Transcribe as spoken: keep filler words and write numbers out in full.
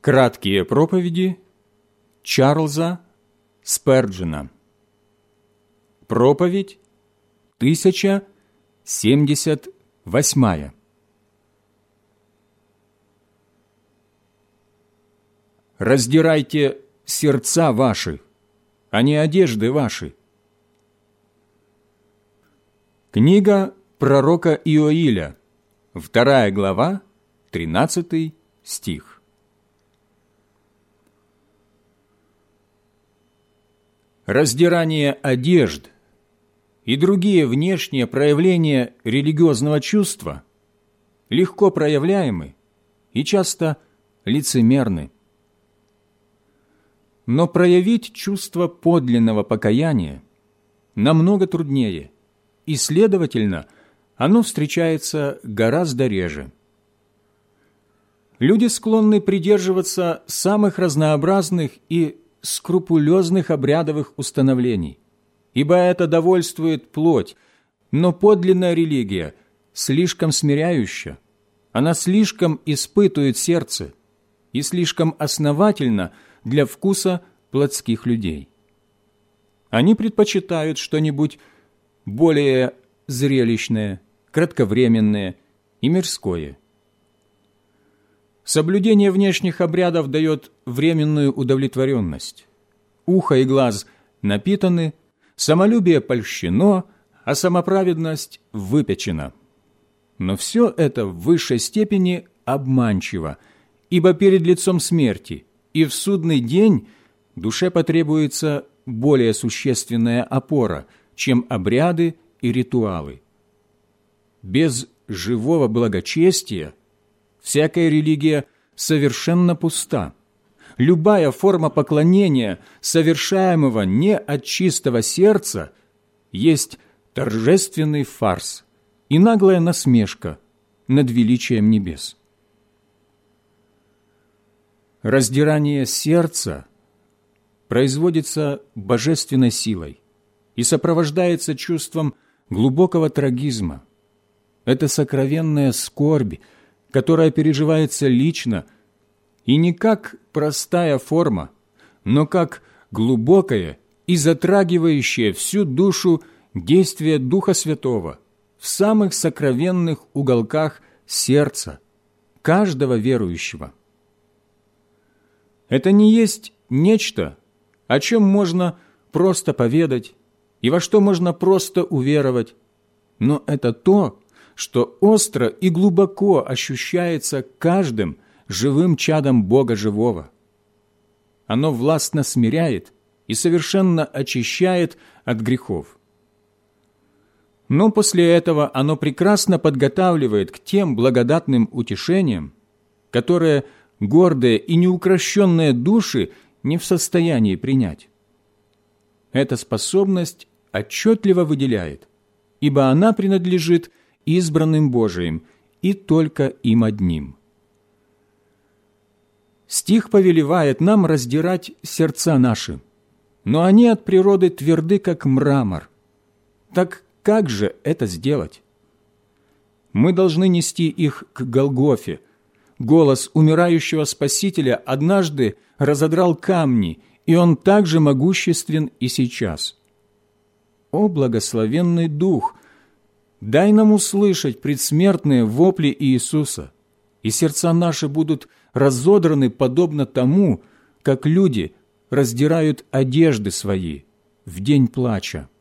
Краткие проповеди Чарльза Сперджена. Проповедь тысяча семьдесят восьмая. «Раздирайте сердца ваши, а не одежды ваши». Книга пророка Иоиля, вторая глава, тринадцатый стих. Раздирание одежд и другие внешние проявления религиозного чувства легко проявляемы и часто лицемерны. Но проявить чувство подлинного покаяния намного труднее, и, следовательно, оно встречается гораздо реже. Люди склонны придерживаться самых разнообразных и скрупулезных обрядовых установлений, ибо это довольствует плоть, но подлинная религия слишком смиряюща, она слишком испытует сердце и слишком основательна для вкуса плотских людей. Они предпочитают что-нибудь более зрелищное, кратковременное и мирское. Соблюдение внешних обрядов дает временную удовлетворенность. Ухо и глаз напитаны, самолюбие польщено, а самоправедность выпечена. Но все это в высшей степени обманчиво, ибо перед лицом смерти и в судный день душе потребуется более существенная опора, чем обряды и ритуалы. Без живого благочестия всякая религия совершенно пуста. Любая форма поклонения, совершаемого не от чистого сердца, есть торжественный фарс и наглая насмешка над величием небес. Раздирание сердца производится божественной силой и сопровождается чувством глубокого трагизма. Это сокровенная скорбь, которая переживается лично, и не как простая форма, но как глубокое и затрагивающее всю душу действие Духа Святого в самых сокровенных уголках сердца каждого верующего. Это не есть нечто, о чем можно просто поведать и во что можно просто уверовать, но это то, что остро и глубоко ощущается каждым живым чадом Бога живого. Оно властно смиряет и совершенно очищает от грехов. Но после этого оно прекрасно подготавливает к тем благодатным утешениям, которые гордые и неукрощенные души не в состоянии принять. Эта способность отчетливо выделяет, ибо она принадлежит избранным Божиим и только им одним. Стих повелевает нам раздирать сердца наши, но они от природы тверды, как мрамор. Так как же это сделать? Мы должны нести их к Голгофе. Голос умирающего Спасителя однажды разодрал камни, и он также могуществен и сейчас. О, благословенный Дух! Дай нам услышать предсмертные вопли Иисуса, и сердца наши будут разодраны подобно тому, как люди раздирают одежды свои в день плача.